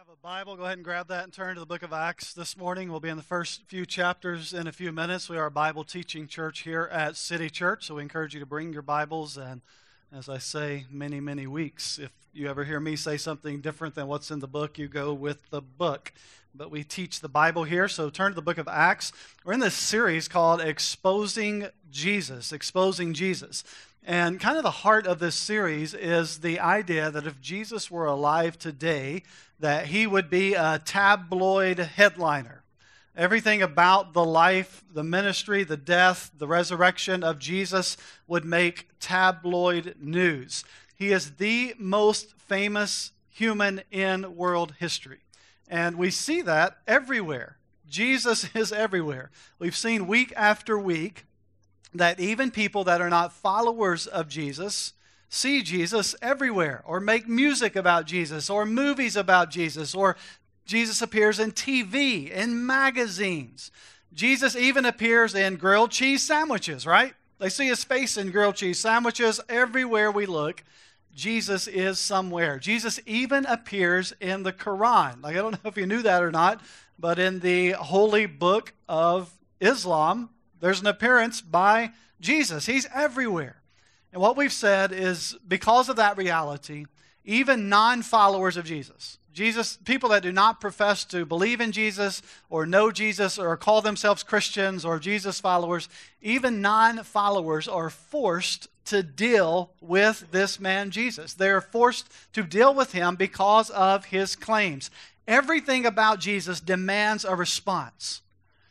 have a Bible, go ahead and grab that and turn to the book of Acts this morning. We'll be in the first few chapters in a few minutes. We are a Bible teaching church here at City Church, so we encourage you to bring your Bibles. And as I say, many, many weeks. If you ever hear me say something different than what's in the book, you go with the book. But we teach the Bible here, so turn to the book of Acts. We're in this series called Exposing Jesus, Exposing Jesus. And kind of the heart of this series is the idea that if Jesus were alive today, that he would be a tabloid headliner. Everything about the life, the ministry, the death, the resurrection of Jesus would make tabloid news. He is the most famous human in world history. And we see that everywhere. Jesus is everywhere. We've seen week after week that even people that are not followers of Jesus see Jesus everywhere, or make music about Jesus, or movies about Jesus, or Jesus appears in TV, in magazines. Jesus even appears in grilled cheese sandwiches, right? They see his face in grilled cheese sandwiches everywhere we look. Jesus is somewhere. Jesus even appears in the Quran. Like, I don't know if you knew that or not, but in the holy book of Islam, there's an appearance by Jesus. He's everywhere. And what we've said is, because of that reality, even non-followers of Jesus, people that do not profess to believe in Jesus or know Jesus or call themselves Christians or Jesus followers, even non-followers are forced to deal with this man Jesus. They're forced to deal with him because of his claims. Everything about Jesus demands a response.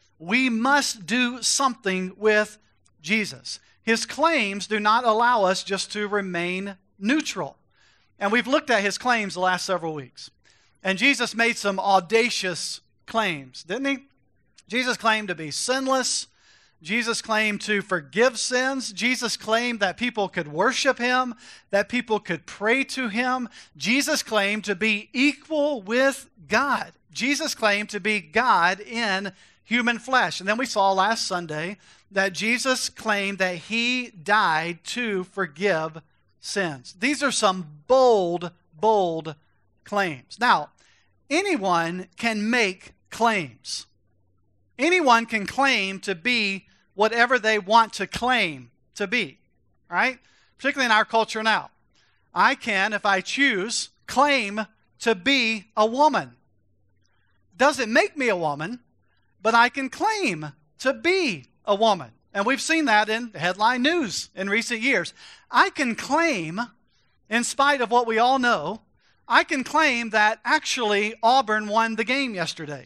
We must do something with Jesus. His claims do not allow us just to remain neutral. And we've looked at his claims the last several weeks. And Jesus made some audacious claims, didn't he? Jesus claimed to be sinless. Jesus claimed to forgive sins. Jesus claimed that people could worship him, that people could pray to him. Jesus claimed to be equal with God. Jesus claimed to be God in human flesh. And then we saw last Sunday that Jesus claimed that he died to forgive sins. These are some bold, bold claims. Now, anyone can make claims. Anyone can claim to be whatever they want to claim to be, right? Particularly in our culture now. I can, if I choose, claim to be a woman. Doesn't make me a woman, but I can claim to be a woman. And we've seen that in headline news in recent years. I can claim, in spite of what we all know, I can claim that actually Auburn won the game yesterday.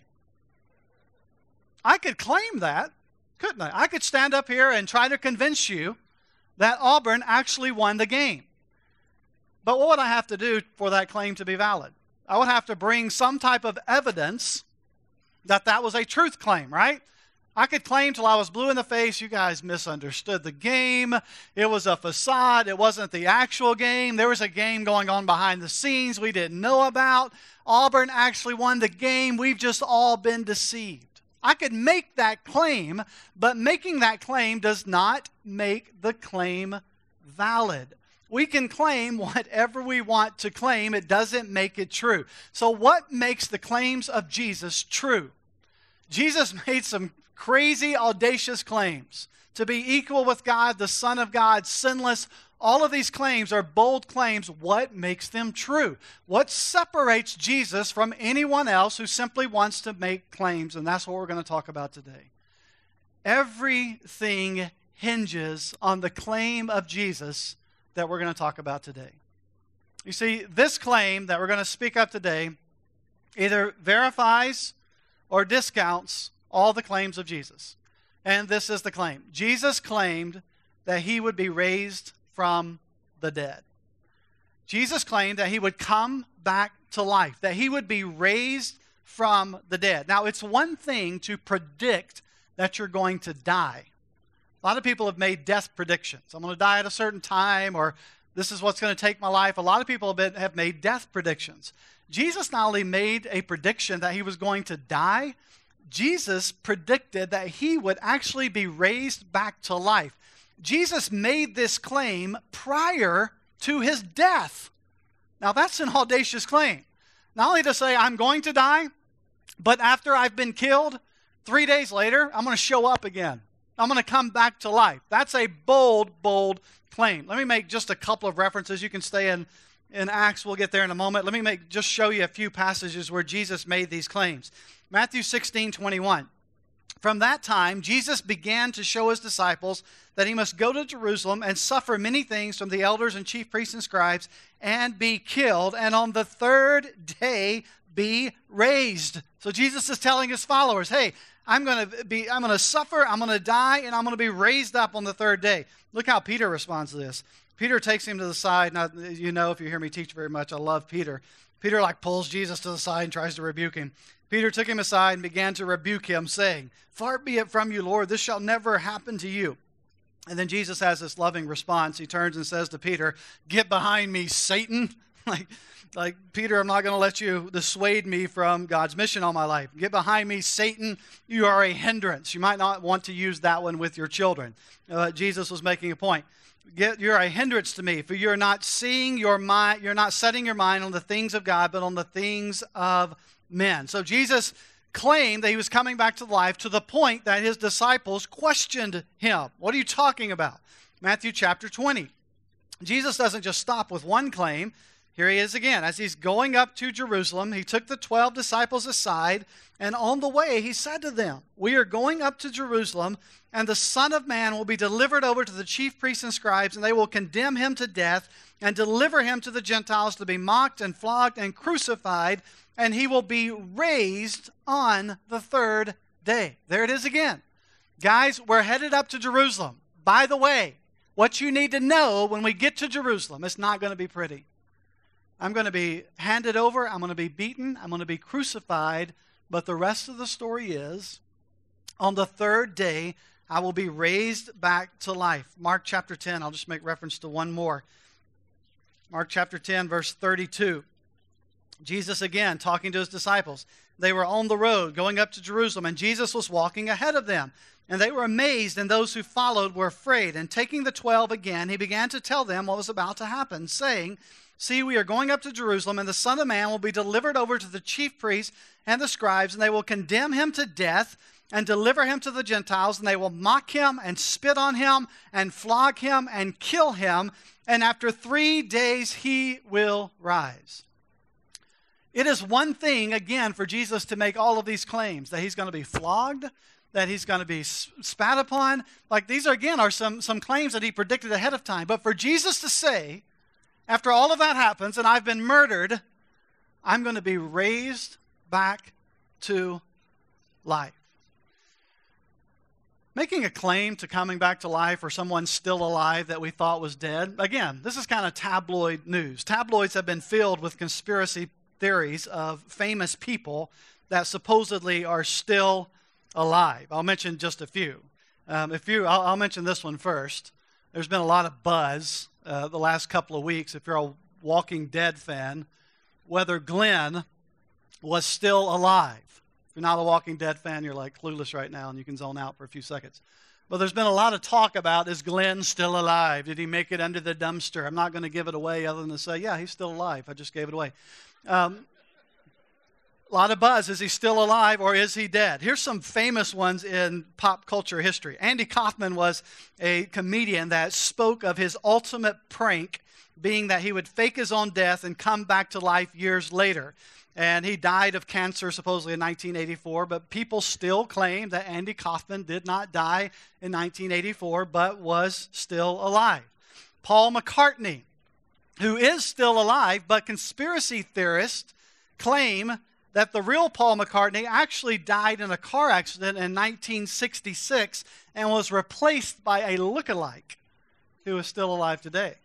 I could claim that, couldn't I? I could stand up here and try to convince you that Auburn actually won the game. But what would I have to do for that claim to be valid? I would have to bring some type of evidence that that was a truth claim, right? I could claim till I was blue in the face, you guys misunderstood the game. It was a facade. It wasn't the actual game. There was a game going on behind the scenes we didn't know about. Auburn actually won the game. We've just all been deceived. I could make that claim, but making that claim does not make the claim valid. We can claim whatever we want to claim. It doesn't make it true. So what makes the claims of Jesus true? Jesus made some crazy, audacious claims to be equal with God, the Son of God, sinless. All of these claims are bold claims. What makes them true? What separates Jesus from anyone else who simply wants to make claims? And that's what we're going to talk about today. Everything hinges on the claim of Jesus that we're going to talk about today. You see, this claim that we're going to speak of today either verifies or discounts all the claims of Jesus. And this is the claim. Jesus claimed that he would be raised from the dead. Jesus claimed that he would come back to life, that he would be raised from the dead. Now, it's one thing to predict that you're going to die. A lot of people have made death predictions. I'm going to die at a certain time, or this is what's going to take my life. A lot of people have made death predictions. Jesus not only made a prediction that he was going to die, Jesus predicted that he would actually be raised back to life. Jesus made this claim prior to his death. Now, that's an audacious claim. Not only to say I'm going to die, but after I've been killed, 3 days later, I'm going to show up again. I'm going to come back to life. That's a bold, bold claim. Let me make just a couple of references. You can stay in Acts. We'll get there in a moment. Let me just show you a few passages where Jesus made these claims. Matthew 16:21. From that time, Jesus began to show his disciples that he must go to Jerusalem and suffer many things from the elders and chief priests and scribes and be killed, and on the third day be raised. So Jesus is telling his followers, hey, I'm going to suffer, I'm going to die, and I'm going to be raised up on the third day. Look how Peter responds to this. Peter takes him to the side. Now, you know, if you hear me teach very much, I love Peter. Peter pulls Jesus to the side and tries to rebuke him. Peter took him aside and began to rebuke him, saying, "Far be it from you, Lord, this shall never happen to you." And then Jesus has this loving response. He turns and says to Peter, "Get behind me, Satan." Like, Peter, I'm not going to let you dissuade me from God's mission on my life. Get behind me, Satan. You are a hindrance. You might not want to use that one with your children. Jesus was making a point. You're a hindrance to me, for you're not setting your mind on the things of God, but on the things of men. So Jesus claimed that he was coming back to life to the point that his disciples questioned him. What are you talking about? Matthew chapter 20. Jesus doesn't just stop with one claim. Here he is again. As he's going up to Jerusalem, he took the 12 disciples aside, and on the way he said to them, "We are going up to Jerusalem, and the Son of Man will be delivered over to the chief priests and scribes, and they will condemn him to death and deliver him to the Gentiles to be mocked and flogged and crucified, and he will be raised on the third day." There it is again. Guys, we're headed up to Jerusalem. By the way, what you need to know when we get to Jerusalem, it's not going to be pretty. I'm going to be handed over, I'm going to be beaten, I'm going to be crucified, but the rest of the story is, on the third day, I will be raised back to life. Mark chapter 10, I'll just make reference to one more. Mark chapter 10, verse 32. Jesus again talking to his disciples. They were on the road going up to Jerusalem, and Jesus was walking ahead of them. And they were amazed, and those who followed were afraid. And taking the 12 again, he began to tell them what was about to happen, saying, "See, we are going up to Jerusalem, and the Son of Man will be delivered over to the chief priests and the scribes, and they will condemn him to death and deliver him to the Gentiles, and they will mock him and spit on him and flog him and kill him, and after 3 days he will rise." It is one thing, again, for Jesus to make all of these claims, that he's going to be flogged, that he's going to be spat upon. Like, these are some claims that he predicted ahead of time. But for Jesus to say, after all of that happens, and I've been murdered, I'm going to be raised back to life. Making a claim to coming back to life or someone still alive that we thought was dead, again, this is kind of tabloid news. Tabloids have been filled with conspiracy theories of famous people that supposedly are still alive. I'll mention just a few. I'll mention this one first. There's been a lot of buzz the last couple of weeks, if you're a Walking Dead fan, whether Glenn was still alive. If you're not a Walking Dead fan, you're like clueless right now, and you can zone out for a few seconds. But there's been a lot of talk about, is Glenn still alive? Did he make it under the dumpster? I'm not going to give it away other than to say, yeah, he's still alive. I just gave it away. A lot of buzz. Is he still alive or is he dead? Here's some famous ones in pop culture history. Andy Kaufman was a comedian that spoke of his ultimate prank being that he would fake his own death and come back to life years later. And he died of cancer supposedly in 1984, but people still claim that Andy Kaufman did not die in 1984, but was still alive. Paul McCartney, who is still alive, but conspiracy theorists claim that the real Paul McCartney actually died in a car accident in 1966 and was replaced by a lookalike who is still alive today.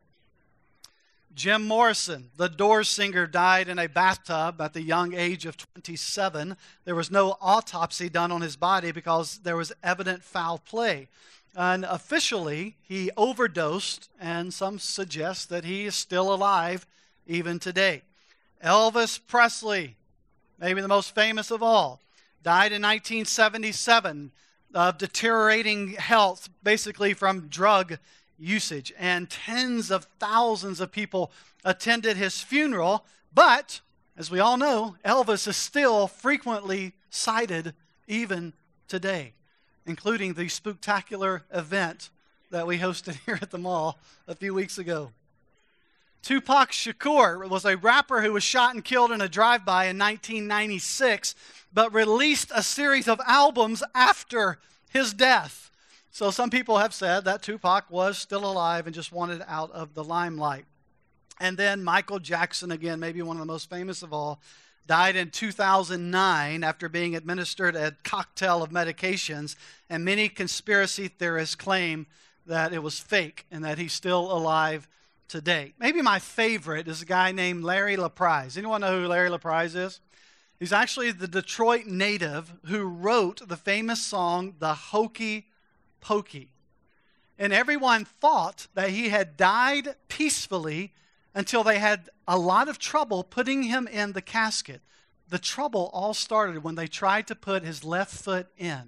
Jim Morrison, the Doors singer, died in a bathtub at the young age of 27. There was no autopsy done on his body because there was evident foul play. And officially, he overdosed, and some suggest that he is still alive even today. Elvis Presley, maybe the most famous of all, died in 1977 of deteriorating health, basically from drug usage. And tens of thousands of people attended his funeral, but As we all know, Elvis is still frequently cited even today, including the spooktacular event that we hosted here at the mall a few weeks ago. Tupac Shakur was a rapper who was shot and killed in a drive-by in 1996, but released a series of albums after his death. So some people have said that Tupac was still alive and just wanted out of the limelight. And then Michael Jackson, again, maybe one of the most famous of all, died in 2009 after being administered a cocktail of medications, and many conspiracy theorists claim that it was fake and that he's still alive today. Maybe my favorite is a guy named Larry LaPrice. Anyone know who Larry LaPrice is? He's actually the Detroit native who wrote the famous song, The Hokey Pokey. And everyone thought that he had died peacefully until they had a lot of trouble putting him in the casket. The trouble all started when they tried to put his left foot in.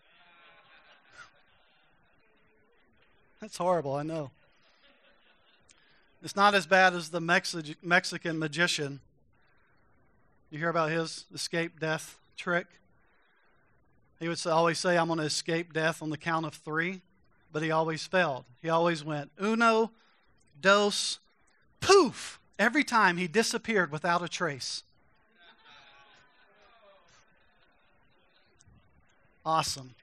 That's horrible, I know. It's not as bad as the Mexican magician. You hear about his escape death trick? He would always say, I'm going to escape death on the count of 3, but he always failed. He always went, uno, dos, poof! Every time he disappeared without a trace. Awesome.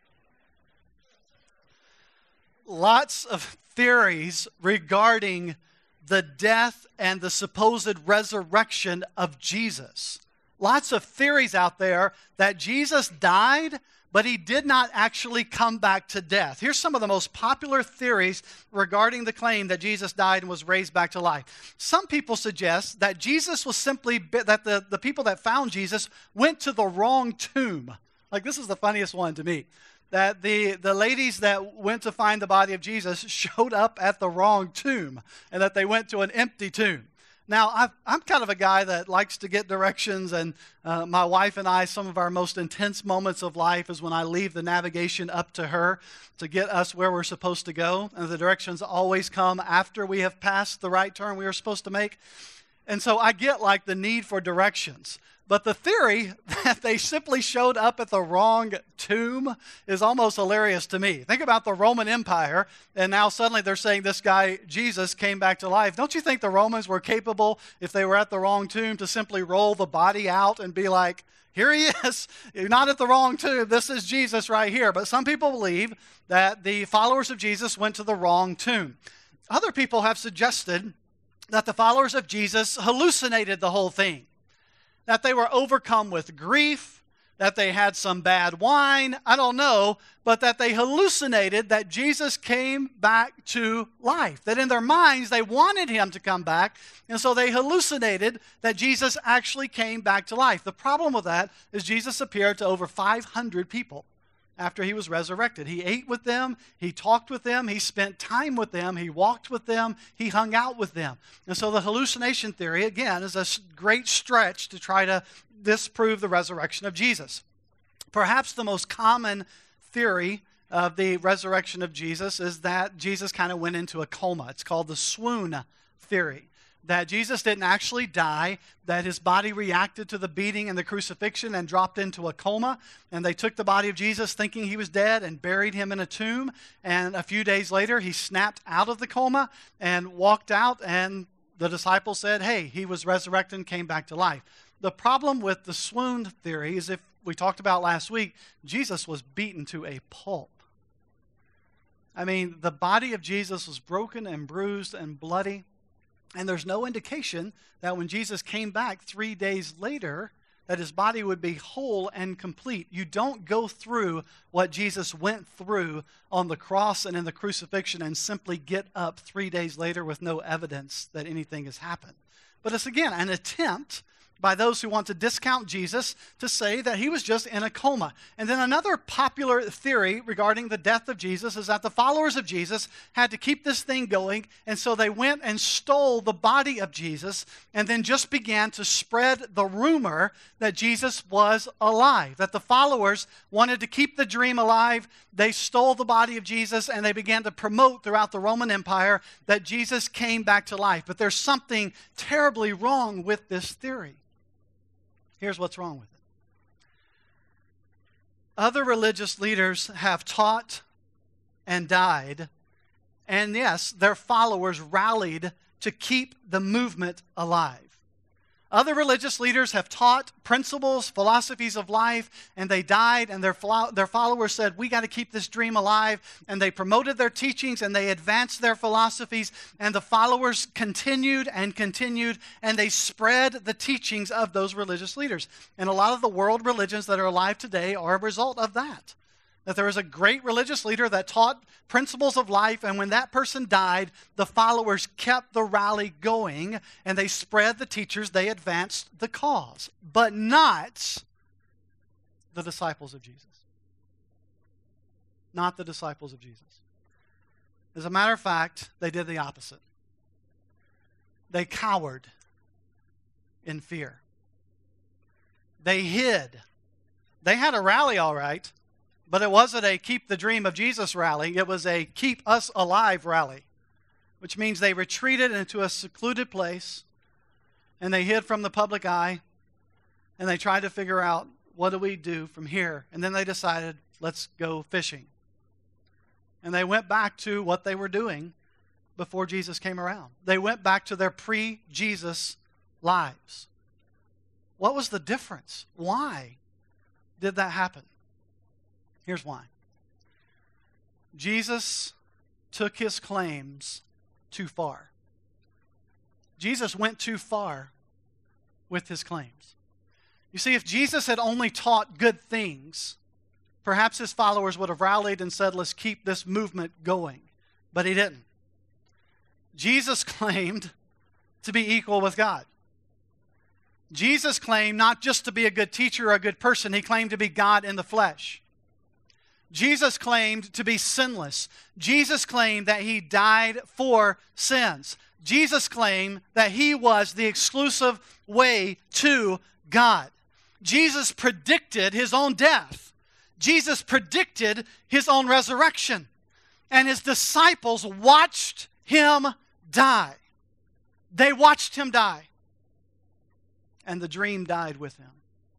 Lots of theories regarding the death and the supposed resurrection of Jesus. Lots of theories out there that Jesus died, but he did not actually come back to death. Here's some of the most popular theories regarding the claim that Jesus died and was raised back to life. Some people suggest that Jesus was simply, that the people that found Jesus went to the wrong tomb. Like, this is the funniest one to me. That the ladies that went to find the body of Jesus showed up at the wrong tomb, and that they went to an empty tomb. Now, I'm kind of a guy that likes to get directions, and my wife and I, some of our most intense moments of life is when I leave the navigation up to her to get us where we're supposed to go, and the directions always come after we have passed the right turn we were supposed to make. And so I get like the need for directions. But the theory that they simply showed up at the wrong tomb is almost hilarious to me. Think about the Roman Empire, and now suddenly they're saying this guy, Jesus, came back to life. Don't you think the Romans were capable, if they were at the wrong tomb, to simply roll the body out and be like, here he is, you're not at the wrong tomb, this is Jesus right here. But some people believe that the followers of Jesus went to the wrong tomb. Other people have suggested that the followers of Jesus hallucinated the whole thing. That they were overcome with grief, that they had some bad wine, I don't know, but that they hallucinated that Jesus came back to life. That in their minds they wanted him to come back, and so they hallucinated that Jesus actually came back to life. The problem with that is Jesus appeared to over 500 people after he was resurrected. He ate with them, he talked with them, he spent time with them, he walked with them, he hung out with them. And so the hallucination theory, again, is a great stretch to try to disprove the resurrection of Jesus. Perhaps the most common theory of the resurrection of Jesus is that Jesus kind of went into a coma. It's called the swoon theory. That Jesus didn't actually die, that his body reacted to the beating and the crucifixion and dropped into a coma, and they took the body of Jesus thinking he was dead and buried him in a tomb, and a few days later he snapped out of the coma and walked out, and the disciples said, hey, he was resurrected and came back to life. The problem with the swoon theory is, if we talked about last week, Jesus was beaten to a pulp. I mean, the body of Jesus was broken and bruised and bloody. And there's no indication that when Jesus came back 3 days later, that his body would be whole and complete. You don't go through what Jesus went through on the cross and in the crucifixion and simply get up 3 days later with no evidence that anything has happened. But it's, again, an attempt by those who want to discount Jesus to say that he was just in a coma. And then another popular theory regarding the death of Jesus is that the followers of Jesus had to keep this thing going, and so they went and stole the body of Jesus and then just began to spread the rumor that Jesus was alive, that the followers wanted to keep the dream alive. They stole the body of Jesus and they began to promote throughout the Roman Empire that Jesus came back to life. But there's something terribly wrong with this theory. Here's what's wrong with it. Other religious leaders have taught and died, and yes, their followers rallied to keep the movement alive. Other religious leaders have taught principles, philosophies of life, and they died, and their followers said, we got to keep this dream alive, and they promoted their teachings, and they advanced their philosophies, and the followers continued, and they spread the teachings of those religious leaders. And a lot of the world religions that are alive today are a result of that. That there was a great religious leader that taught principles of life, and when that person died, the followers kept the rally going, and they spread the teachers, they advanced the cause, but not the disciples of Jesus. Not the disciples of Jesus. As a matter of fact, they did the opposite. They cowered in fear. They hid. They had a rally, all right, but it wasn't a keep the dream of Jesus rally. It was a keep us alive rally, which means they retreated into a secluded place, and they hid from the public eye, and they tried to figure out, what do we do from here? And then they decided, let's go fishing. And they went back to what they were doing before Jesus came around. They went back to their pre-Jesus lives. What was the difference? Why did that happen? Here's why. Jesus took his claims too far. Jesus went too far with his claims. You see, if Jesus had only taught good things, perhaps his followers would have rallied and said, let's keep this movement going. But he didn't. Jesus claimed to be equal with God. Jesus claimed not just to be a good teacher or a good person, he claimed to be God in the flesh. Jesus claimed to be sinless. Jesus claimed that he died for sins. Jesus claimed that he was the exclusive way to God. Jesus predicted his own death. Jesus predicted his own resurrection. And his disciples watched him die. They watched him die. And the dream died with him.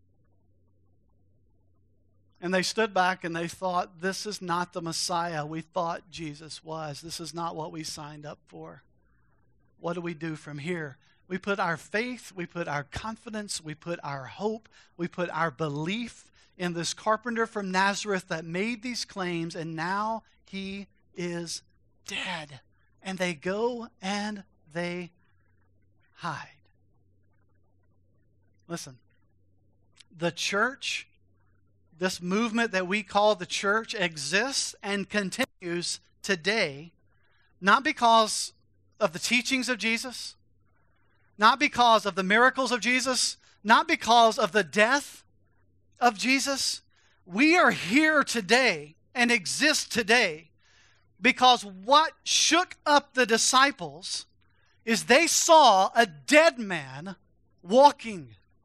And they stood back and they thought, this is not the Messiah we thought Jesus was. This is not what we signed up for. What do we do from here? We put our faith, we put our confidence, we put our hope, we put our belief in this carpenter from Nazareth that made these claims, and now he is dead. And they go and they hide. Listen, the church, this movement that we call the church, exists and continues today, not because of the teachings of Jesus, not because of the miracles of Jesus, not because of the death of Jesus. We are here today and exist today because what shook up the disciples is they saw a dead man walking.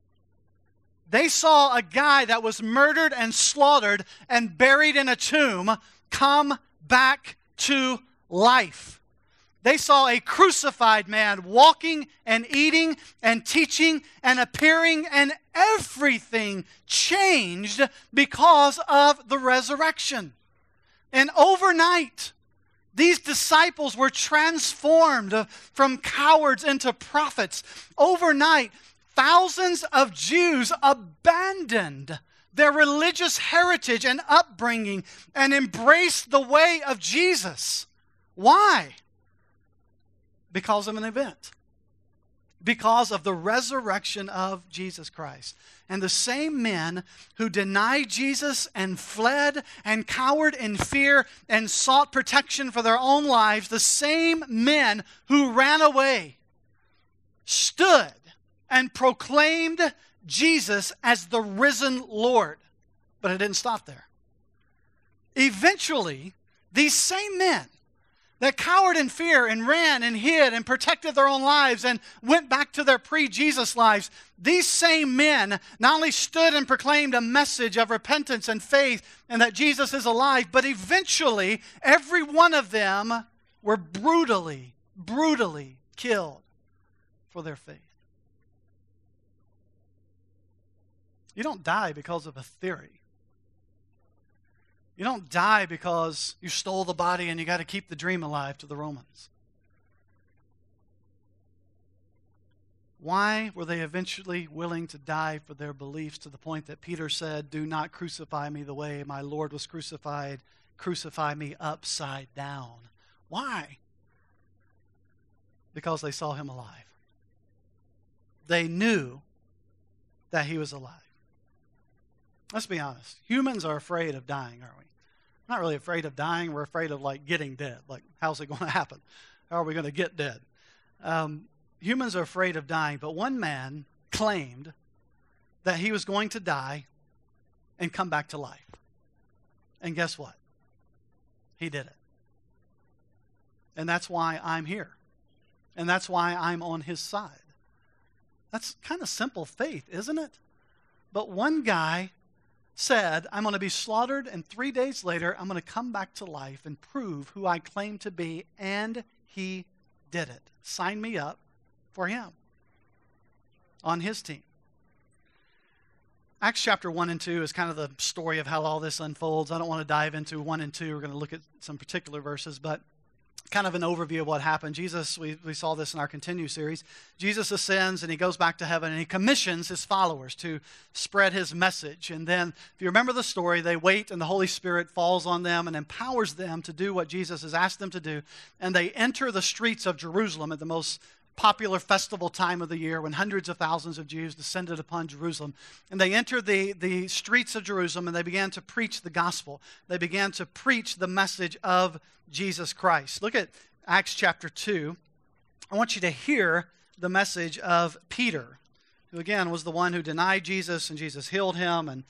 They saw a guy that was murdered and slaughtered and buried in a tomb come back to life. They saw a crucified man walking and eating and teaching and appearing, and everything changed because of the resurrection. And overnight, these disciples were transformed from cowards into prophets. Overnight, thousands of Jews abandoned their religious heritage and upbringing and embraced the way of Jesus. Why? Because of an event. Because of the resurrection of Jesus Christ. And the same men who denied Jesus and fled and cowered in fear and sought protection for their own lives, the same men who ran away, stood and proclaimed Jesus as the risen Lord. But it didn't stop there. Eventually, these same men that cowered in fear and ran and hid and protected their own lives and went back to their pre-Jesus lives, these same men not only stood and proclaimed a message of repentance and faith and that Jesus is alive, but eventually every one of them were brutally killed for their faith. You don't die because of a theory. You don't die because you stole the body and you got to keep the dream alive to the Romans. Why were they eventually willing to die for their beliefs to the point that Peter said, "Do not crucify me the way my Lord was crucified. Crucify me upside down"? Why? Because they saw him alive. They knew that he was alive. Let's be honest. Humans are afraid of dying, aren't we? Not really afraid of dying. We're afraid of getting dead. How's it going to happen? How are we going to get dead? Humans are afraid of dying, but one man claimed that he was going to die and come back to life. And guess what? He did it. And that's why I'm here. And that's why I'm on his side. That's kind of simple faith, isn't it? But one guy said, "I'm going to be slaughtered, and 3 days later, I'm going to come back to life and prove who I claim to be," and he did it. Sign me up for him on his team. Acts chapter 1 and 2 is kind of the story of how all this unfolds. I don't want to dive into 1 and 2. We're going to look at some particular verses, but kind of an overview of what happened. Jesus, we saw this in our Continue series. Jesus ascends and he goes back to heaven and he commissions his followers to spread his message. And then, if you remember the story, they wait and the Holy Spirit falls on them and empowers them to do what Jesus has asked them to do. And they enter the streets of Jerusalem at the most popular festival time of the year when hundreds of thousands of Jews descended upon Jerusalem. And they entered the streets of Jerusalem and they began to preach the gospel. They began to preach the message of Jesus Christ. Look at Acts chapter 2. I want you to hear the message of Peter, who again was the one who denied Jesus and Jesus healed him. And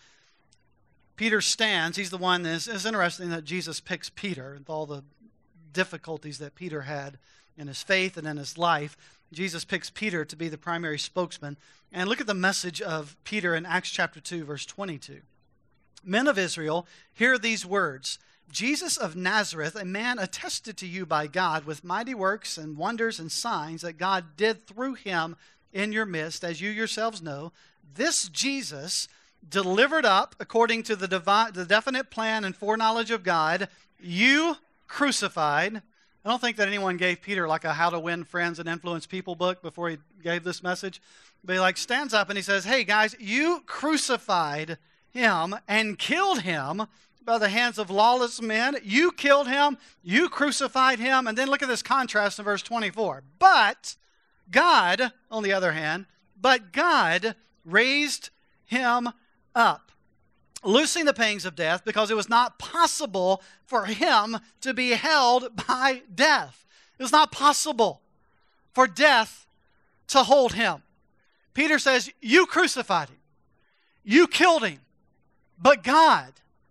Peter stands. He's the one that is interesting that Jesus picks Peter with all the difficulties that Peter had in his faith and in his life. Jesus picks Peter to be the primary spokesman. And look at the message of Peter in Acts chapter 2, verse 22. "Men of Israel, hear these words. Jesus of Nazareth, a man attested to you by God with mighty works and wonders and signs that God did through him in your midst, as you yourselves know. This Jesus, delivered up according to the definite plan and foreknowledge of God, you crucified." I don't think that anyone gave Peter like a how to win friends and influence people book before he gave this message. But he stands up and he says, "Hey guys, you crucified him and killed him by the hands of lawless men. You killed him, you crucified him." And then look at this contrast in verse 24. "But God, on the other hand, but God raised him up, loosing the pangs of death, because it was not possible for him to be held by death." It was not possible for death to hold him. Peter says, "You crucified him. You killed him. But God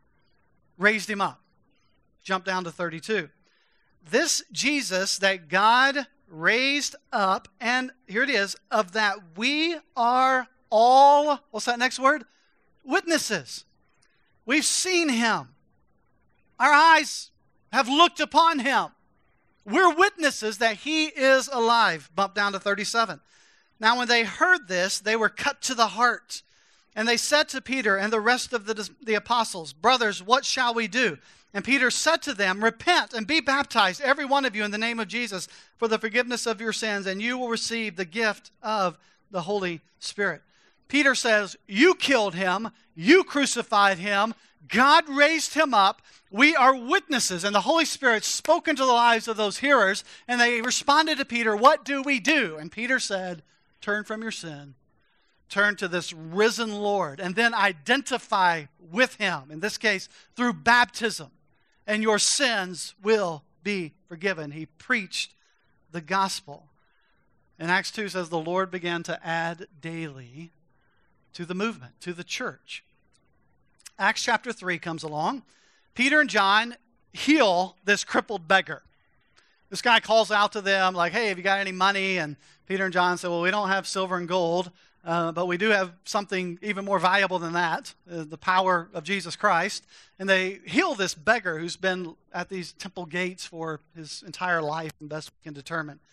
raised him up." Jump down to 32. "This Jesus that God raised up," and here it is, "of that we are all," what's that next word? "Witnesses." We've seen him. Our eyes have looked upon him. We're witnesses that he is alive. Bump down to 37. "Now when they heard this, they were cut to the heart. And they said to Peter and the rest of the apostles, 'Brothers, what shall we do?' And Peter said to them, 'Repent and be baptized, every one of you, in the name of Jesus, for the forgiveness of your sins, and you will receive the gift of the Holy Spirit.'" Peter says, "You killed him. You crucified him. God raised him up. We are witnesses." And the Holy Spirit spoke into the lives of those hearers, and they responded to Peter, "What do we do?" And Peter said, "Turn from your sin. Turn to this risen Lord, and then identify with him, in this case, through baptism, and your sins will be forgiven." He preached the gospel. And Acts 2 says the Lord began to add daily to the movement, to the church. Acts chapter 3 comes along. Peter and John heal this crippled beggar. This guy calls out to them like, "Hey, have you got any money?" And Peter and John say, "Well, we don't have silver and gold, but we do have something even more valuable than that, the power of Jesus Christ." And they heal this beggar who's been at these temple gates for his entire life, and best we can determine.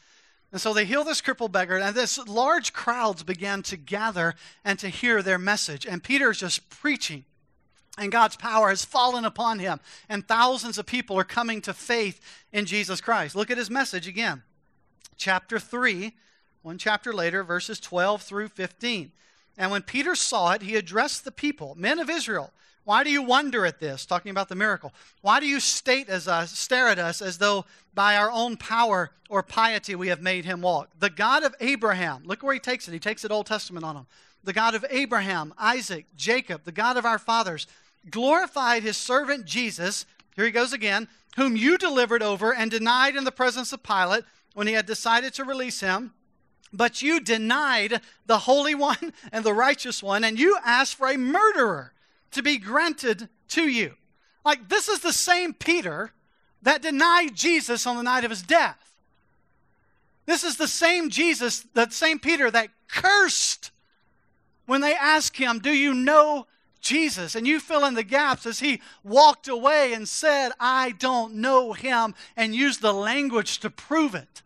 And so they heal this crippled beggar, and this large crowds began to gather and to hear their message. And Peter is just preaching, and God's power has fallen upon him, and thousands of people are coming to faith in Jesus Christ. Look at his message again. Chapter 3, one chapter later, verses 12 through 15. And when Peter saw it, he addressed the people, "Men of Israel, why do you wonder at this?" Talking about the miracle. "Why do you stare at us as though by our own power or piety we have made him walk? The God of Abraham," look where he takes it. He takes it Old Testament on him. "The God of Abraham, Isaac, Jacob, the God of our fathers, glorified his servant Jesus," here he goes again, "whom you delivered over and denied in the presence of Pilate when he had decided to release him. But you denied the Holy One and the Righteous One, and you asked for a murderer to be granted to you." Like, this is the same Peter that denied Jesus on the night of his death. This is the same Jesus, that same Peter that cursed when they asked him, "Do you know Jesus?" And you fill in the gaps as he walked away and said, "I don't know him," and used the language to prove it.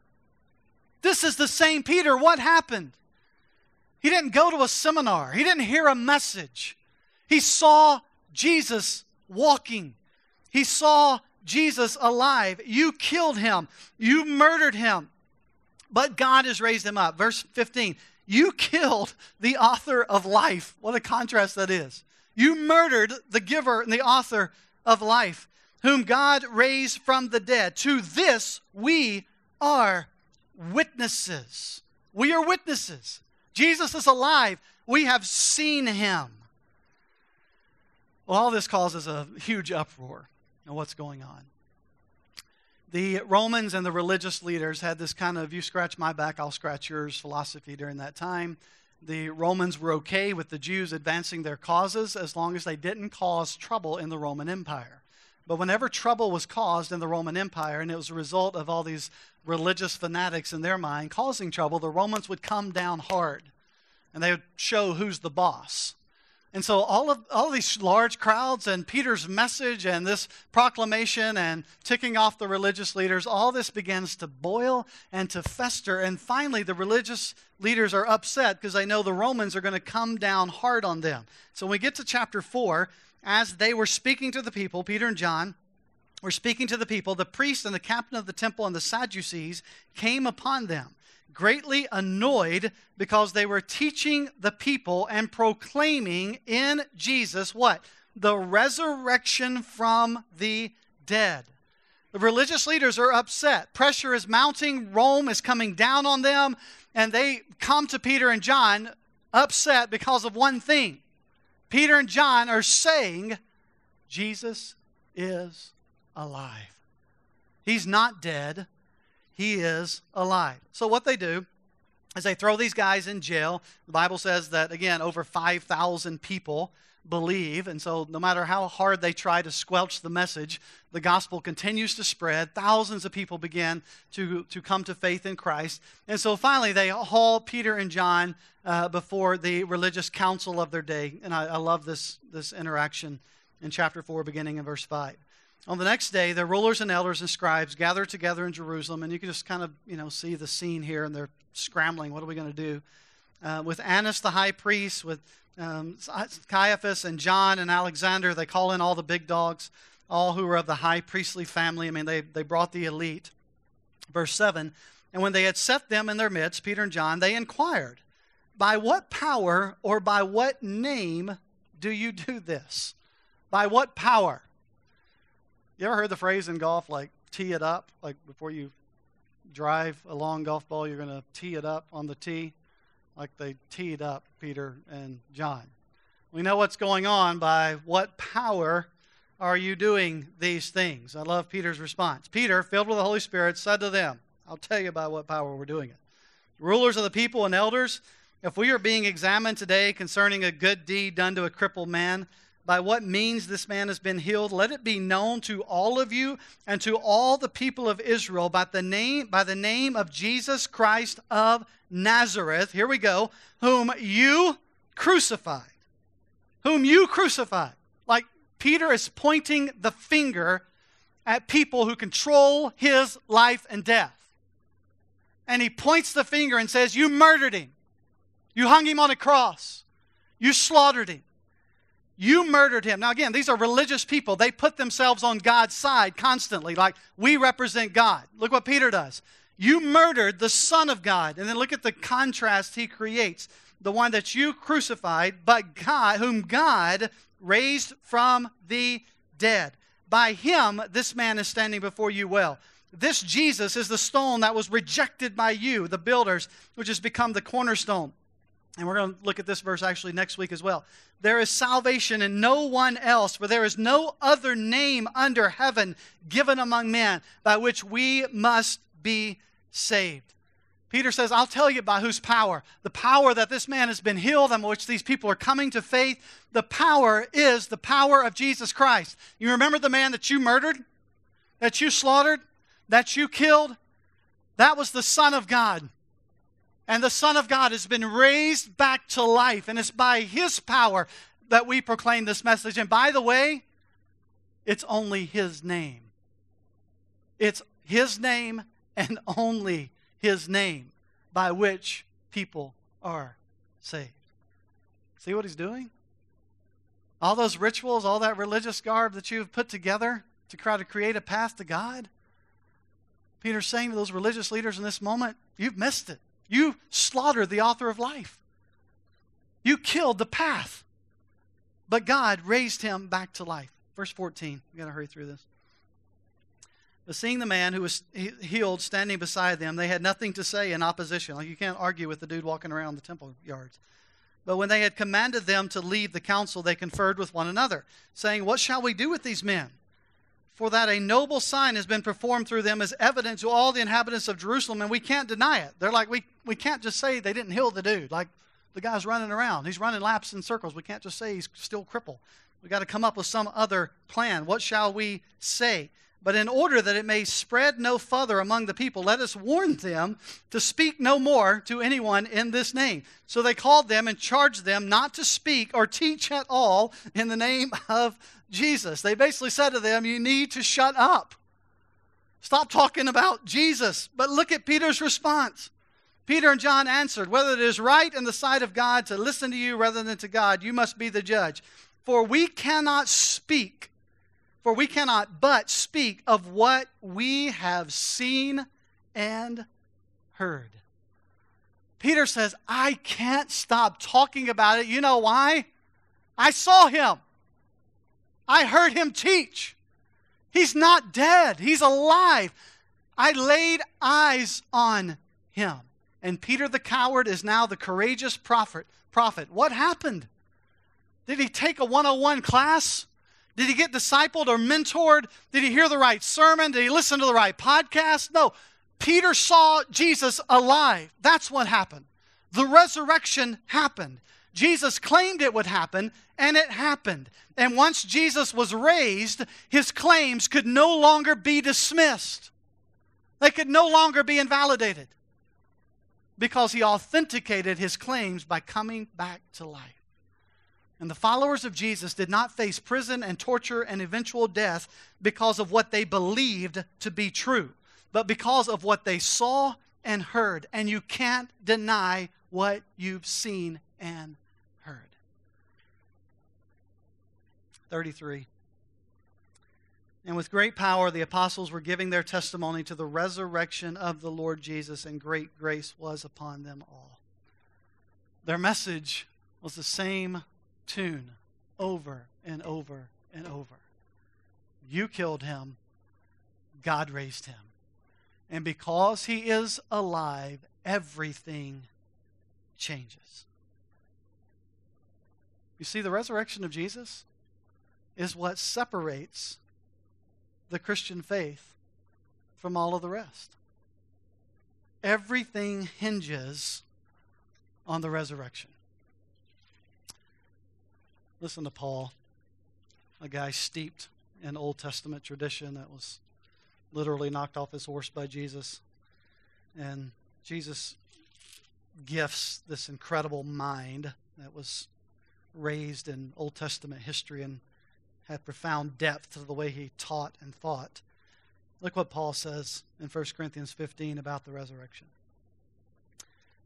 This is the same Peter. What happened? He didn't go to a seminar. He didn't hear a message. He saw Jesus walking. He saw Jesus alive. You killed him. You murdered him. But God has raised him up. Verse 15. You killed the author of life. What a contrast that is. You murdered the giver and the author of life, whom God raised from the dead. To this we are witnesses. We are witnesses. Jesus is alive. We have seen him. Well, all this causes a huge uproar in what's going on. The Romans and the religious leaders had this kind of, you scratch my back, I'll scratch yours philosophy during that time. The Romans were okay with the Jews advancing their causes as long as they didn't cause trouble in the Roman Empire. But whenever trouble was caused in the Roman Empire, and it was a result of all these religious fanatics in their mind causing trouble, the Romans would come down hard, and they would show who's the boss. And so all of these large crowds and Peter's message and this proclamation and ticking off the religious leaders, all this begins to boil and to fester. And finally, the religious leaders are upset because they know the Romans are going to come down hard on them. So when we get to chapter 4, as they were speaking to the people, Peter and John were speaking to the people, the priest and the captain of the temple and the Sadducees came upon them, greatly annoyed because they were teaching the people and proclaiming in Jesus what? The resurrection from the dead. The religious leaders are upset. Pressure is mounting. Rome is coming down on them. And they come to Peter and John upset because of one thing. Peter and John are saying, Jesus is alive. He's not dead. He is alive. So what they do is they throw these guys in jail. The Bible says that, again, over 5,000 people believe. And so no matter how hard they try to squelch the message, the gospel continues to spread. Thousands of people begin to come to faith in Christ. And so finally they haul Peter and John before the religious council of their day. And I love this interaction in chapter 4, beginning in verse 5. On the next day, the rulers and elders and scribes gathered together in Jerusalem, and you can just kind of, see the scene here, and they're scrambling. What are we going to do? With Annas the high priest, with Caiaphas and John and Alexander, they call in all the big dogs, all who were of the high priestly family. I mean, they brought the elite. Verse 7, and when they had set them in their midst, Peter and John, they inquired, by what power or by what name do you do this? By what power? You ever heard the phrase in golf, like, tee it up? Like, before you drive a long golf ball, you're going to tee it up on the tee? Like they teed up Peter and John. We know what's going on. By what power are you doing these things? I love Peter's response. Peter, filled with the Holy Spirit, said to them, I'll tell you by what power we're doing it. Rulers of the people and elders, if we are being examined today concerning a good deed done to a crippled man, by what means this man has been healed, let it be known to all of you and to all the people of Israel by the name of Jesus Christ of Nazareth, here we go, whom you crucified. Whom you crucified. Like Peter is pointing the finger at people who control his life and death. And he points the finger and says, you murdered him. You hung him on a cross. You slaughtered him. You murdered him. Now again, these are religious people. They put themselves on God's side constantly, like we represent God. Look what Peter does. You murdered the Son of God. And then look at the contrast he creates. The one that you crucified, but God, whom God raised from the dead. By him, this man is standing before you well. This Jesus is the stone that was rejected by you, the builders, which has become the cornerstone. And we're going to look at this verse actually next week as well. There is salvation in no one else, for there is no other name under heaven given among men by which we must be saved. Peter says, I'll tell you by whose power. The power that this man has been healed and which these people are coming to faith. The power is the power of Jesus Christ. You remember the man that you murdered? That you slaughtered? That you killed? That was the Son of God. And the Son of God has been raised back to life. And it's by his power that we proclaim this message. And by the way, it's only his name. It's his name and only his name by which people are saved. See what he's doing? All those rituals, all that religious garb that you've put together to try to create a path to God. Peter's saying to those religious leaders in this moment, you've missed it. You slaughtered the author of life. You killed the path. But God raised him back to life. Verse 14. We've got to hurry through this. But seeing the man who was healed standing beside them, they had nothing to say in opposition. Like you can't argue with the dude walking around the temple yards. But when they had commanded them to leave the council, they conferred with one another, saying, what shall we do with these men? For that a noble sign has been performed through them is evident to all the inhabitants of Jerusalem, and we can't deny it. They're like, we can't just say they didn't heal the dude. Like, the guy's running around. He's running laps in circles. We can't just say he's still crippled. We've got to come up with some other plan. What shall we say? But in order that it may spread no further among the people, let us warn them to speak no more to anyone in this name. So they called them and charged them not to speak or teach at all in the name of Jesus. They basically said to them, you need to shut up. Stop talking about Jesus. But look at Peter's response. Peter and John answered, whether it is right in the sight of God to listen to you rather than to God, you must be the judge. For we cannot but speak of what we have seen and heard. Peter says, I can't stop talking about it. You know why? I saw him. I heard him teach. He's not dead. He's alive. I laid eyes on him. And Peter the coward is now the courageous prophet. What happened? Did he take a 101 class? Did he get discipled or mentored? Did he hear the right sermon? Did he listen to the right podcast? No. Peter saw Jesus alive. That's what happened. The resurrection happened. Jesus claimed it would happen, and it happened. And once Jesus was raised, his claims could no longer be dismissed. They could no longer be invalidated because he authenticated his claims by coming back to life. And the followers of Jesus did not face prison and torture and eventual death because of what they believed to be true, but because of what they saw and heard. And you can't deny what you've seen and heard. 33. And with great power the apostles were giving their testimony to the resurrection of the Lord Jesus, and great grace was upon them all. Their message was the same tune over and over and over. You killed him. God raised him. And because he is alive, everything changes. You see, the resurrection of Jesus is what separates the Christian faith from all of the rest. Everything hinges on the resurrection. Listen to Paul, a guy steeped in Old Testament tradition that was literally knocked off his horse by Jesus. And Jesus gifts this incredible mind that was raised in Old Testament history and had profound depth to the way he taught and thought. Look what Paul says in 1 Corinthians 15 about the resurrection.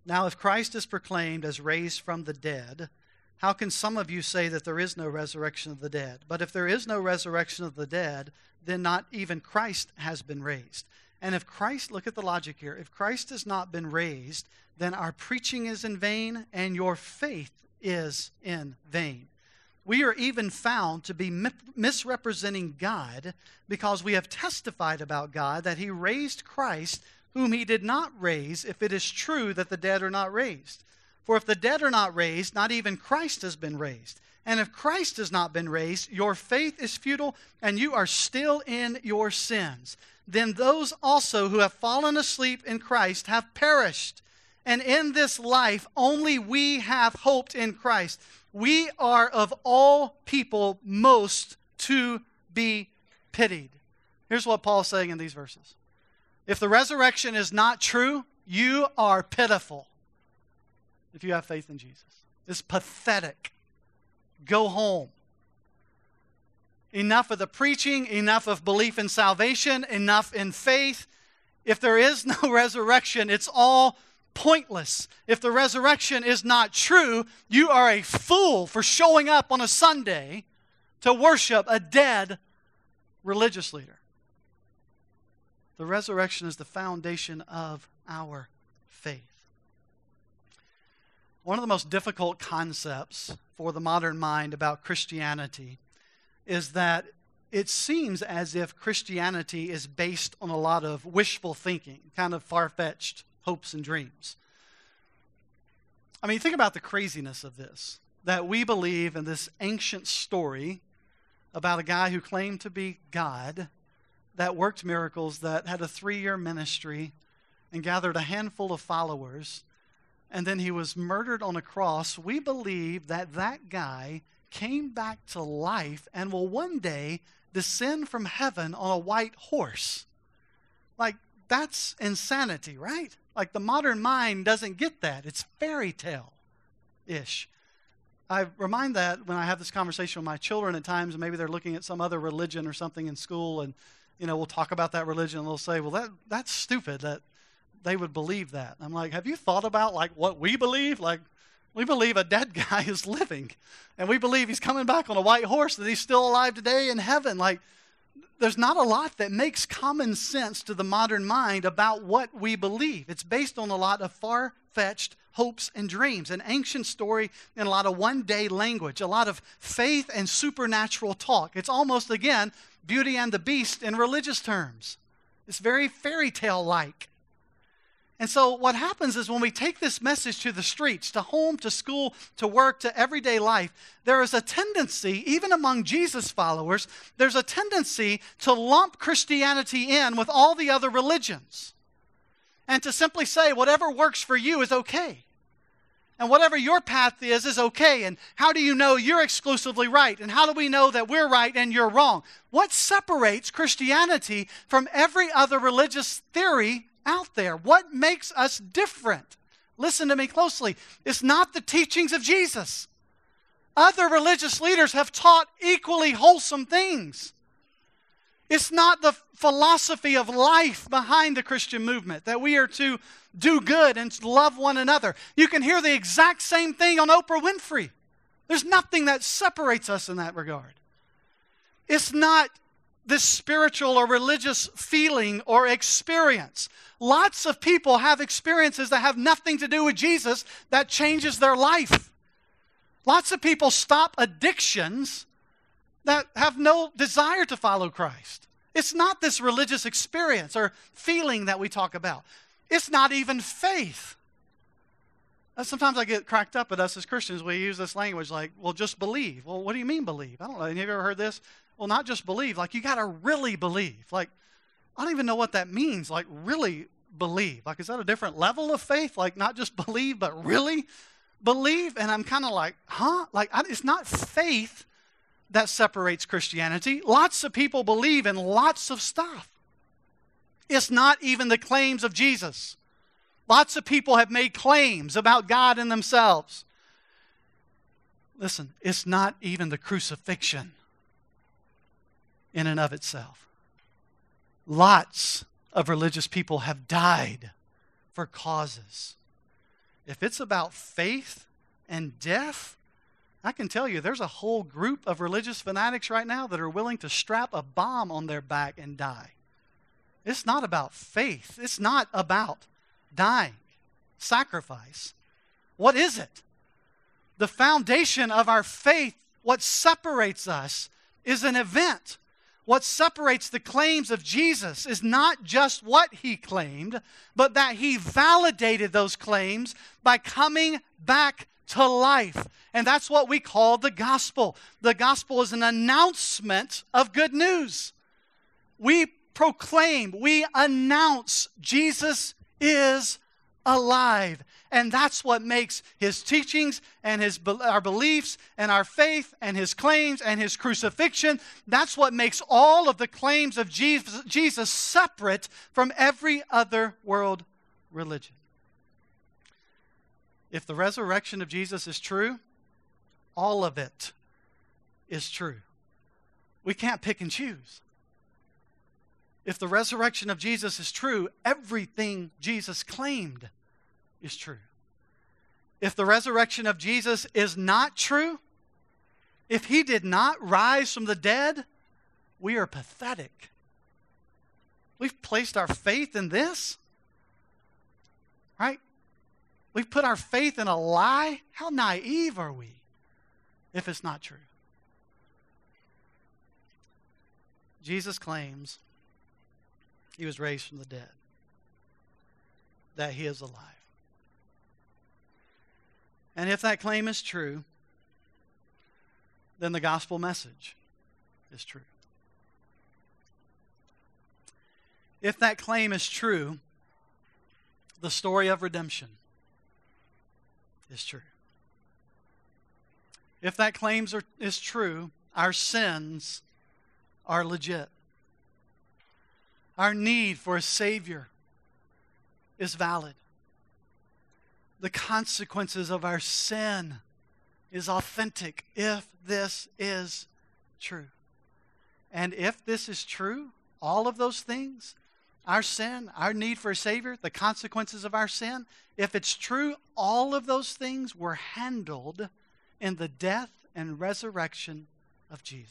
Now, if Christ is proclaimed as raised from the dead, how can some of you say that there is no resurrection of the dead? But if there is no resurrection of the dead, then not even Christ has been raised. And if Christ, look at the logic here, if Christ has not been raised, then our preaching is in vain and your faith is in vain. We are even found to be misrepresenting God because we have testified about God that he raised Christ, whom he did not raise, if it is true that the dead are not raised. For if the dead are not raised, not even Christ has been raised. And if Christ has not been raised, your faith is futile and you are still in your sins. Then those also who have fallen asleep in Christ have perished. And in this life only we have hoped in Christ. We are of all people most to be pitied. Here's what Paul's saying in these verses. If the resurrection is not true, you are pitiful if you have faith in Jesus. It's pathetic. Go home. Enough of the preaching, enough of belief in salvation, enough in faith. If there is no resurrection, it's all pointless. If the resurrection is not true, you are a fool for showing up on a Sunday to worship a dead religious leader. The resurrection is the foundation of our faith. One of the most difficult concepts for the modern mind about Christianity is that it seems as if Christianity is based on a lot of wishful thinking, kind of far-fetched hopes and dreams. I mean, think about the craziness of this, that we believe in this ancient story about a guy who claimed to be God, that worked miracles, that had a 3-year ministry and gathered a handful of followers, and then he was murdered on a cross. We believe that that guy came back to life and will one day descend from heaven on a white horse. Like, that's insanity, right? Like, the modern mind doesn't get that. It's fairy tale-ish. I remind that when I have this conversation with my children at times, and maybe they're looking at some other religion or something in school, and we'll talk about that religion, and they'll say, well, that's stupid that they would believe that. I'm like, have you thought about what we believe? Like, we believe a dead guy is living, and we believe he's coming back on a white horse, that he's still alive today in heaven. Like, there's not a lot that makes common sense to the modern mind about what we believe. It's based on a lot of far-fetched hopes and dreams, an ancient story and a lot of one-day language, a lot of faith and supernatural talk. It's almost, again, Beauty and the Beast in religious terms. It's very fairy tale-like. And so what happens is when we take this message to the streets, to home, to school, to work, to everyday life, there is a tendency, even among Jesus followers, there's a tendency to lump Christianity in with all the other religions and to simply say whatever works for you is okay. And whatever your path is okay. And how do you know you're exclusively right? And how do we know that we're right and you're wrong? What separates Christianity from every other religious theory out there? What makes us different? Listen to me closely. It's not the teachings of Jesus. Other religious leaders have taught equally wholesome things. It's not the philosophy of life behind the Christian movement, that we are to do good and love one another. You can hear the exact same thing on Oprah Winfrey. There's nothing that separates us in that regard. It's not this spiritual or religious feeling or experience. Lots of people have experiences that have nothing to do with Jesus that changes their life. Lots of people stop addictions that have no desire to follow Christ. It's not this religious experience or feeling that we talk about. It's not even faith. Sometimes I get cracked up at us as Christians. We use this language like, well, just believe. Well, what do you mean believe? I don't know. Have you ever heard this? Well, not just believe. Like, you got to really believe. Like, I don't even know what that means. Like, really believe. Like, is that a different level of faith? Like, not just believe, but really believe? And I'm kind of like, huh? Like, it's not faith that separates Christianity. Lots of people believe in lots of stuff. It's not even the claims of Jesus. Lots of people have made claims about God and themselves. Listen, it's not even the crucifixion in and of itself. Lots of religious people have died for causes. If it's about faith and death, I can tell you there's a whole group of religious fanatics right now that are willing to strap a bomb on their back and die. It's not about faith. It's not about dying, sacrifice. What is it? The foundation of our faith, what separates us, is an event. What separates the claims of Jesus is not just what he claimed, but that he validated those claims by coming back to life. And that's what we call the gospel. The gospel is an announcement of good news. We proclaim, we announce Jesus is alive. And that's what makes his teachings and our beliefs and our faith and his claims and his crucifixion, that's what makes all of the claims of Jesus separate from every other world religion. If the resurrection of Jesus is true, all of it is true. We can't pick and choose. If the resurrection of Jesus is true, everything Jesus claimed is true. If the resurrection of Jesus is not true, if he did not rise from the dead, we are pathetic. We've placed our faith in this, right? We've put our faith in a lie. How naive are we if it's not true? Jesus claims he was raised from the dead, that he is alive. And if that claim is true, then the gospel message is true. If that claim is true, the story of redemption is true. If that claim is true, our sins are legit. Our need for a Savior is valid. The consequences of our sin is authentic if this is true. And if this is true, all of those things, our sin, our need for a Savior, the consequences of our sin, if it's true, all of those things were handled in the death and resurrection of Jesus.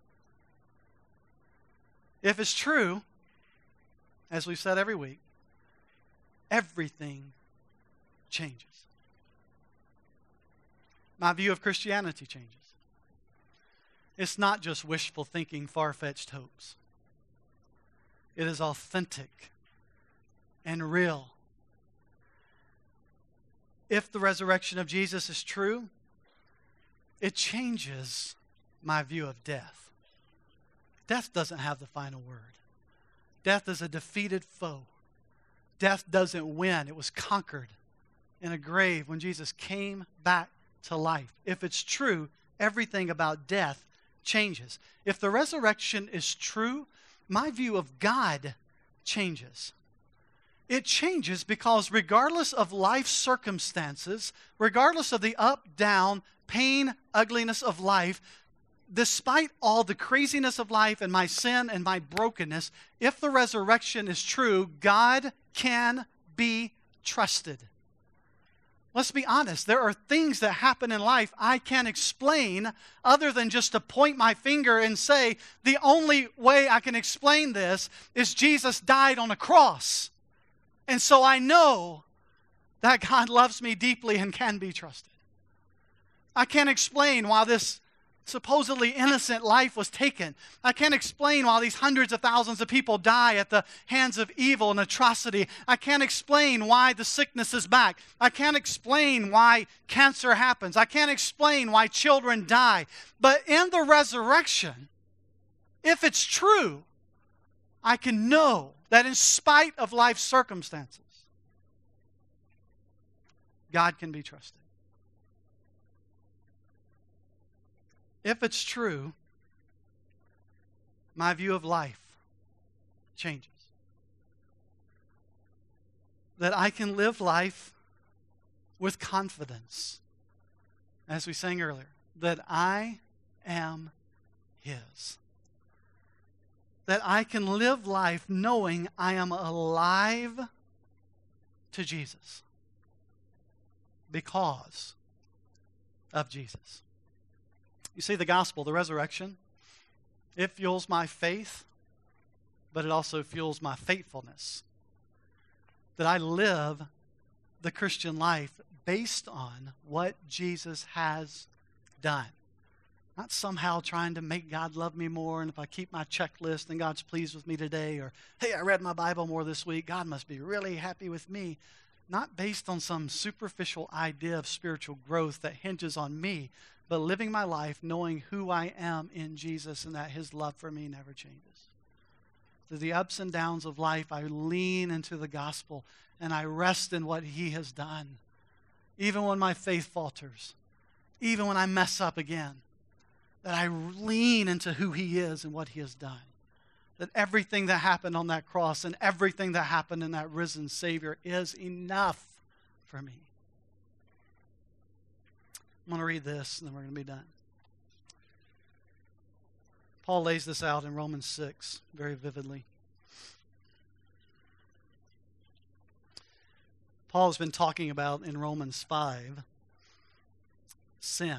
If it's true, as we've said every week, everything changes. My view of Christianity changes. It's not just wishful thinking, far-fetched hopes. It is authentic and real. If the resurrection of Jesus is true, it changes my view of death. Death doesn't have the final word. Death is a defeated foe. Death doesn't win. It was conquered in a grave when Jesus came back to life. If it's true, everything about death changes. If the resurrection is true, my view of God changes. It changes because regardless of life circumstances, regardless of the up, down, pain, ugliness of life, despite all the craziness of life and my sin and my brokenness, if the resurrection is true, God can be trusted. Let's be honest. There are things that happen in life I can't explain other than just to point my finger and say, the only way I can explain this is Jesus died on a cross. And so I know that God loves me deeply and can be trusted. I can't explain why this supposedly innocent life was taken. I can't explain why these hundreds of thousands of people die at the hands of evil and atrocity. I can't explain why the sickness is back. I can't explain why cancer happens. I can't explain why children die. But in the resurrection, if it's true, I can know that in spite of life's circumstances, God can be trusted. If it's true, my view of life changes. That I can live life with confidence, as we sang earlier, that I am His. That I can live life knowing I am alive to Jesus. because of Jesus. You see, the gospel, the resurrection, it fuels my faith, but it also fuels my faithfulness. That I live the Christian life based on what Jesus has done. Not somehow trying to make God love me more, and if I keep my checklist, then God's pleased with me today, or, hey, I read my Bible more this week, God must be really happy with me. Not based on some superficial idea of spiritual growth that hinges on me, but living my life knowing who I am in Jesus and that His love for me never changes. Through the ups and downs of life, I lean into the gospel and I rest in what He has done. Even when my faith falters, even when I mess up again, that I lean into who He is and what He has done. That everything that happened on that cross and everything that happened in that risen Savior is enough for me. I'm going to read this and then we're going to be done. Paul lays this out in Romans 6 very vividly. Paul has been talking about in Romans 5 sin.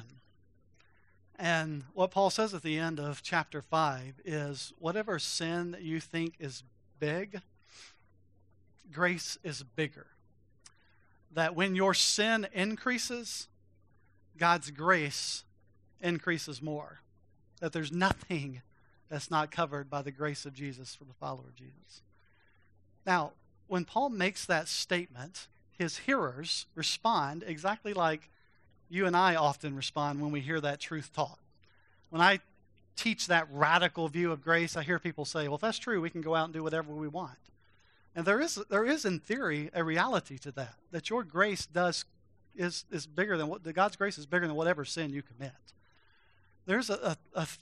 And what Paul says at the end of chapter 5 is whatever sin that you think is big, grace is bigger. That when your sin increases, God's grace increases more. That there's nothing that's not covered by the grace of Jesus for the follower of Jesus. Now, when Paul makes that statement, his hearers respond exactly like you and I often respond when we hear that truth taught. When I teach that radical view of grace, I hear people say, well, if that's true, we can go out and do whatever we want. And there is in theory a reality to that your grace is bigger than God's grace is bigger than whatever sin you commit. There's a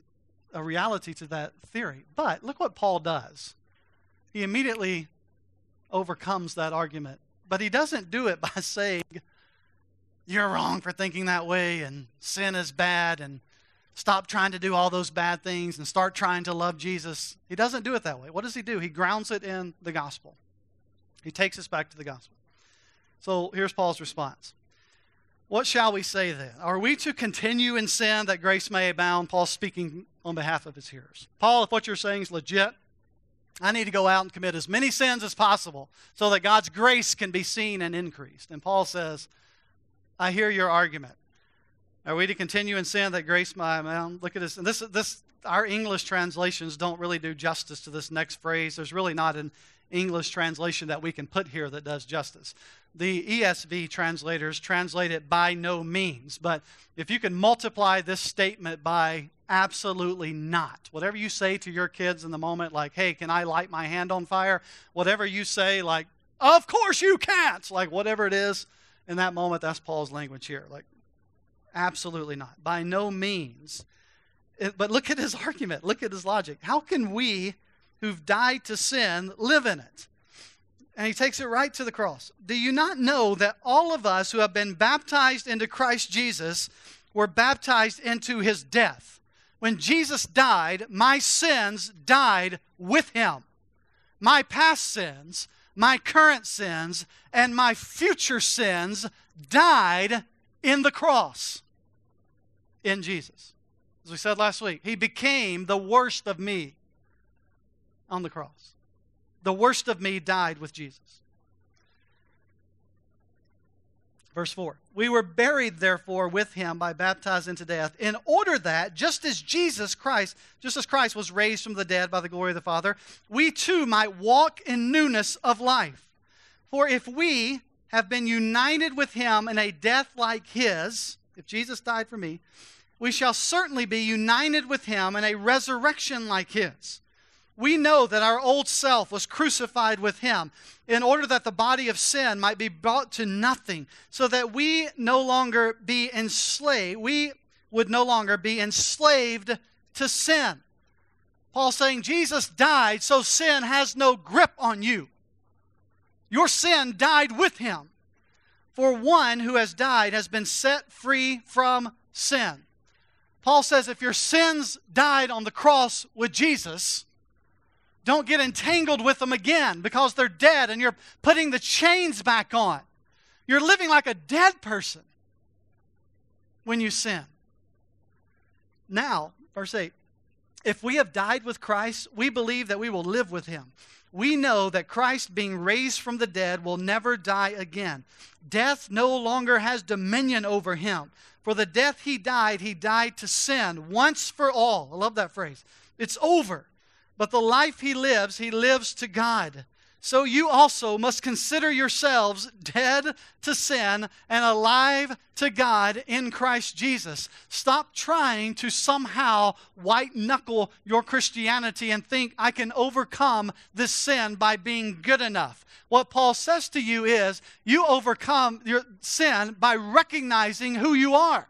reality to that theory. But look what Paul does. He immediately overcomes that argument. But he doesn't do it by saying, you're wrong for thinking that way, and sin is bad, and stop trying to do all those bad things, and start trying to love Jesus. He doesn't do it that way. What does he do? He grounds it in the gospel. He takes us back to the gospel. So here's Paul's response. What shall we say then? Are we to continue in sin that grace may abound? Paul's speaking on behalf of his hearers. Paul, if what you're saying is legit, I need to go out and commit as many sins as possible so that God's grace can be seen and increased. And Paul says, I hear your argument. Are we to continue in sin that grace may abound? Look at this. And this, our English translations don't really do justice to this next phrase. There's really not an English translation that we can put here that does justice. The ESV translators translate it by no means. But if you can multiply this statement by absolutely not. Whatever you say to your kids in the moment, like, hey, can I light my hand on fire? Whatever you say, like, of course you can't. Like, whatever it is, in that moment, that's Paul's language here. Like, absolutely not. By no means. But look at his argument. Look at his logic. How can we who've died to sin live in it? And he takes it right to the cross. Do you not know that all of us who have been baptized into Christ Jesus were baptized into his death? When Jesus died, my sins died with him. My past sins, my current sins, and my future sins died in the cross in Jesus. As we said last week, he became the worst of me on the cross. The worst of me died with Jesus. Verse 4, we were buried, therefore, with him by baptizing into death, in order that, just as Christ was raised from the dead by the glory of the Father, we too might walk in newness of life. For if we have been united with him in a death like his, if Jesus died for me, we shall certainly be united with him in a resurrection like his. We know that our old self was crucified with him in order that the body of sin might be brought to nothing, so that we would no longer be enslaved to sin. Paul's saying Jesus died so sin has no grip on you. Your sin died with him. For one who has died has been set free from sin. Paul says if your sins died on the cross with Jesus, don't get entangled with them again because they're dead and you're putting the chains back on. You're living like a dead person when you sin. Now, verse 8, if we have died with Christ, we believe that we will live with him. We know that Christ, being raised from the dead, will never die again. Death no longer has dominion over him. For the death he died to sin once for all. I love that phrase. It's over. But the life he lives to God. So you also must consider yourselves dead to sin and alive to God in Christ Jesus. Stop trying to somehow white-knuckle your Christianity and think, I can overcome this sin by being good enough. What Paul says to you is, you overcome your sin by recognizing who you are.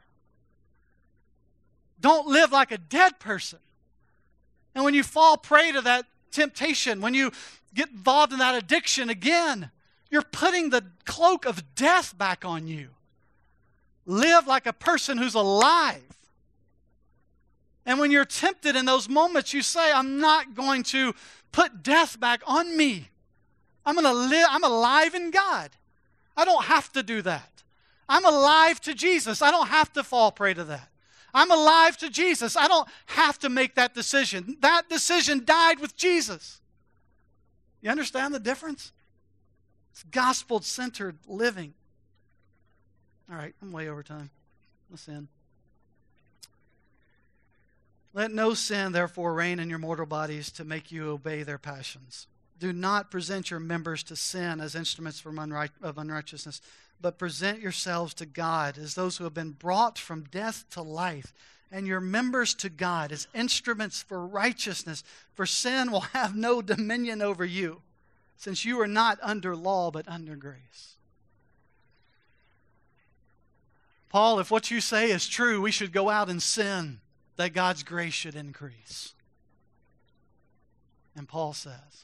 Don't live like a dead person. And when you fall prey to that temptation, when you get involved in that addiction again, you're putting the cloak of death back on you. Live like a person who's alive. And when you're tempted in those moments, you say, I'm not going to put death back on me. I'm going to live. I'm alive in God. I don't have to do that. I'm alive to Jesus. I don't have to fall prey to that. I'm alive to Jesus. I don't have to make that decision. That decision died with Jesus. You understand the difference? It's gospel-centered living. All right, I'm way over time. Let's end. Let no sin, therefore, reign in your mortal bodies to make you obey their passions. Do not present your members to sin as instruments of unrighteousness, but present yourselves to God as those who have been brought from death to life, and your members to God as instruments for righteousness. For sin will have no dominion over you, since you are not under law, but under grace. Paul, if what you say is true, we should go out and sin, that God's grace should increase. And Paul says,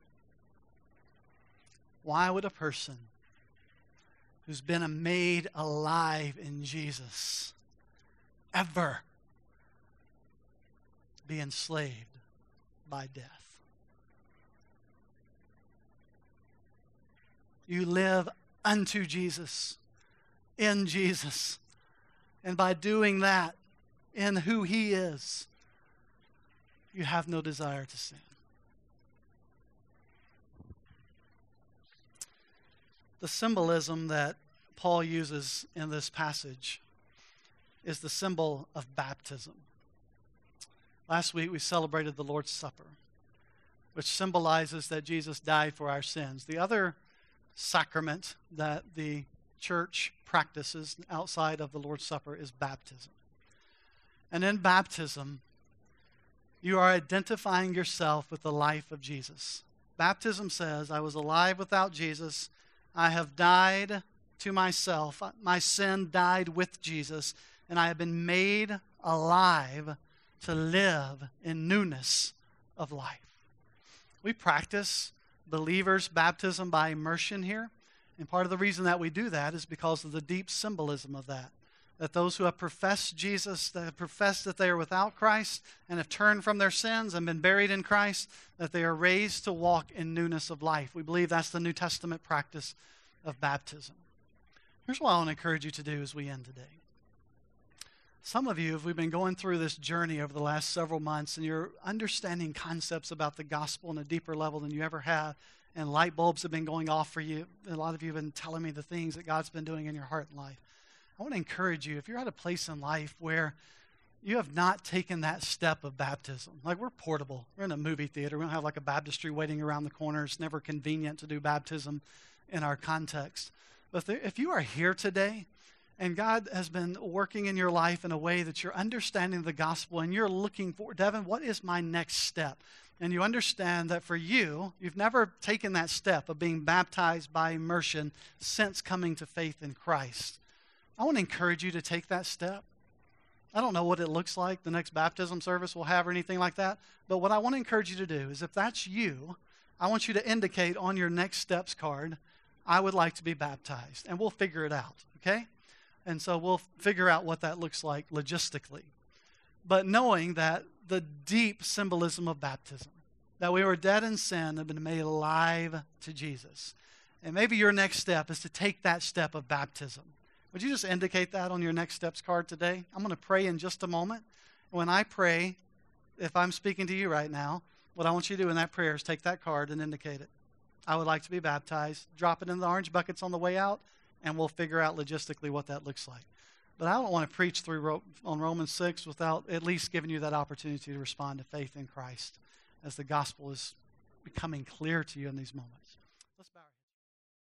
why would a person who's been made alive in Jesus ever be enslaved by death? You live unto Jesus, in Jesus. And by doing that, in who he is, you have no desire to sin. The symbolism that Paul uses in this passage is the symbol of baptism. Last week we celebrated the Lord's Supper, which symbolizes that Jesus died for our sins. The other sacrament that the church practices outside of the Lord's Supper is baptism. And in baptism, you are identifying yourself with the life of Jesus. Baptism says, I was alive without Jesus. I have died to myself. My sin died with Jesus, and I have been made alive to live in newness of life. We practice believers' baptism by immersion here, and part of the reason that we do that is because of the deep symbolism of that. That those who have professed Jesus, that have professed that they are without Christ and have turned from their sins and been buried in Christ, that they are raised to walk in newness of life. We believe that's the New Testament practice of baptism. Here's what I want to encourage you to do as we end today. Some of you, we've been going through this journey over the last several months, and you're understanding concepts about the gospel on a deeper level than you ever have, and light bulbs have been going off for you. A lot of you have been telling me the things that God's been doing in your heart and life. I want to encourage you, if you're at a place in life where you have not taken that step of baptism, like we're portable. We're in a movie theater. We don't have like a baptistry waiting around the corner. It's never convenient to do baptism in our context. But if you are here today and God has been working in your life in a way that you're understanding the gospel and you're looking for, Devin, what is my next step? And you understand that for you, you've never taken that step of being baptized by immersion since coming to faith in Christ. I want to encourage you to take that step. I don't know what it looks like, the next baptism service we'll have or anything like that, but what I want to encourage you to do is if that's you, I want you to indicate on your next steps card, I would like to be baptized, and we'll figure it out, okay? And so we'll figure out what that looks like logistically. But knowing that the deep symbolism of baptism, that we were dead in sin and been made alive to Jesus. And maybe your next step is to take that step of baptism. Would you just indicate that on your next steps card today? I'm going to pray in just a moment. When I pray, if I'm speaking to you right now, what I want you to do in that prayer is take that card and indicate it. I would like to be baptized. Drop it in the orange buckets on the way out, and we'll figure out logistically what that looks like. But I don't want to preach through on Romans 6 without at least giving you that opportunity to respond to faith in Christ as the gospel is becoming clear to you in these moments. Let's bow our